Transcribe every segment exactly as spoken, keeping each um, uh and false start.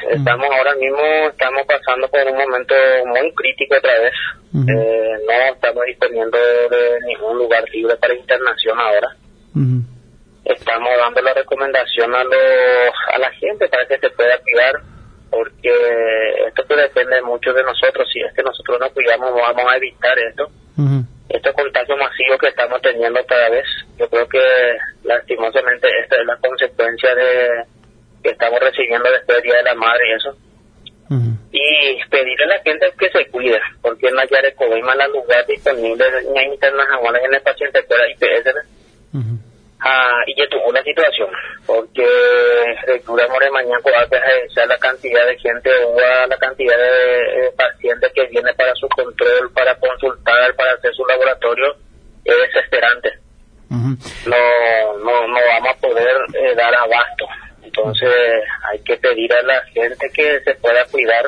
Estamos uh-huh. ahora mismo, estamos pasando por un momento muy crítico otra vez. Uh-huh. Eh, no estamos disponiendo de ningún lugar libre para internación ahora. Uh-huh. Estamos dando la recomendación a, los, a la gente para que se pueda cuidar, porque esto pues depende mucho de nosotros. Si es que nosotros nos cuidamos, vamos a evitar esto. Uh-huh. Estos contagios masivos que estamos teniendo cada vez, yo creo que lastimosamente esta es la consecuencia de que estamos recibiendo después del Día de la Madre y eso. Uh-huh. Y pedirle a la gente que se cuide, porque en la Yarecobeima la lugar disponible en internas ahora en el paciente fuera I P S. Uh-huh. Ah, y ya tuvo una situación, porque lectura more mañana sea la cantidad de gente o la cantidad de eh, pacientes que viene para su control, para consultar, para hacer su laboratorio, es desesperante. Uh-huh. No, no, no vamos a poder eh, dar abasto. Entonces hay que pedir a la gente que se pueda cuidar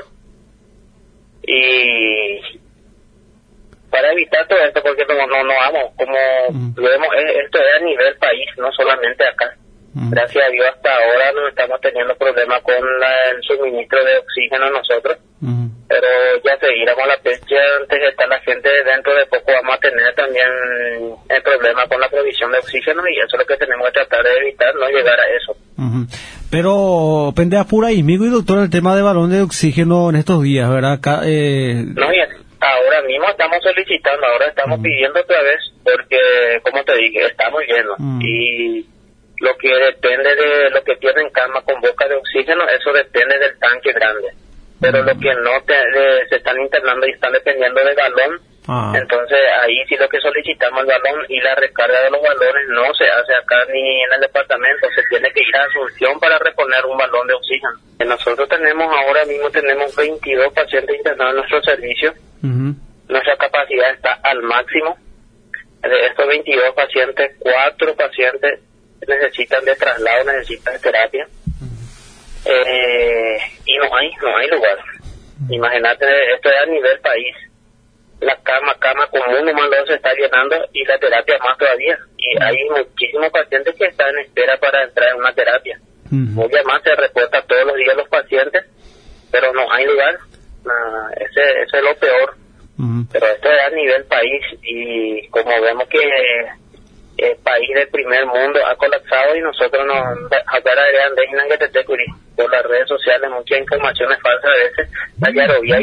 y para evitar todo esto, porque no no, no vamos, como mm. lo vemos, esto es a nivel país, no solamente acá. Mm. Gracias a Dios hasta ahora no estamos teniendo problemas con la, el suministro de oxígeno nosotros, mm. pero ya seguiremos la fecha antes de estar la gente, dentro de poco vamos a tener también el problema con la provisión de oxígeno y eso es lo que tenemos que tratar de evitar, no llegar a eso. Mm-hmm. Pero pende apura y amigo y doctor el tema de balón de oxígeno en estos días, ¿verdad? Acá, eh... No, bien. Ahora mismo estamos solicitando, ahora estamos mm. pidiendo otra vez, porque, como te dije, estamos llenos. Mm. Y lo que depende de lo que tienen cama con boca de oxígeno, eso depende del tanque grande. Pero mm. lo que no te, de, se están internando y están dependiendo del balón, ah. entonces ahí sí lo que solicitamos el balón y la recarga de los balones no se hace acá ni en el departamento, se tiene que ir a Asunción para reponer un balón de oxígeno. Nosotros tenemos, ahora mismo tenemos veintidós pacientes internados en nuestro servicio. Uh-huh. Nuestra capacidad está al máximo. De estos veintidós pacientes, cuatro pacientes necesitan de traslado, necesitan de terapia. Uh-huh. eh, y no hay no hay lugar. Uh-huh. Imagínate, esto es a nivel país. La cama cama común nomás se está llenando y la terapia más todavía. Y uh-huh. hay muchísimos pacientes que están en espera para entrar en una terapia. Uh-huh. Muy más se reporta todos los días los pacientes, pero no hay lugar. Uh, ese, ese es lo peor. Uh-huh. Pero esto es a nivel país y como vemos que el país del primer mundo ha colapsado y nosotros nos acá de por las redes sociales muchas informaciones falsas a veces la Yarovia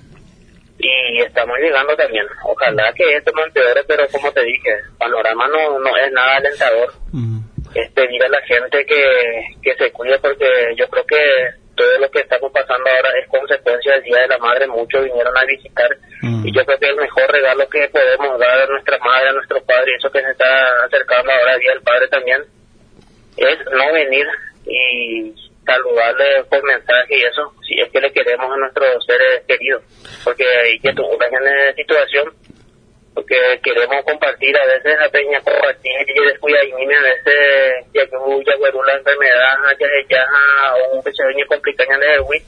y estamos llegando también. Ojalá que esto no empeore, pero como te dije, el panorama no, no es nada alentador. Uh-huh. Es pedir a la gente que, que se cuide, porque yo creo que todo lo que estamos pasando ahora es consecuencia del Día de la Madre. Muchos vinieron a visitar mm. y yo creo que el mejor regalo que podemos dar a nuestra madre, a nuestro padre, y eso que se está acercando ahora el Día del Padre también, es no venir y saludarle por mensaje y eso, si es que le queremos a nuestros seres queridos, porque hay que tomar una situación, porque queremos compartir a veces a peña compartir y después ahí a veces ya que huya la enfermedad ya ya o un pequeño complicación de Wii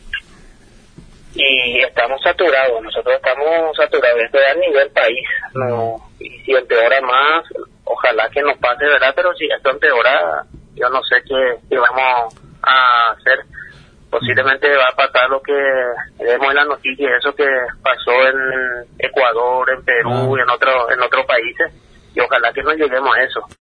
y estamos saturados, nosotros estamos saturados, esto es a nivel país, no, y si empeora más, ojalá que nos pase, ¿verdad? Pero si esto empeora, yo no sé qué, qué vamos a hacer. Posiblemente va a pasar lo que vemos en las noticias, eso que pasó en Ecuador, en Perú y en otro, en otros países, y ojalá que no lleguemos a eso.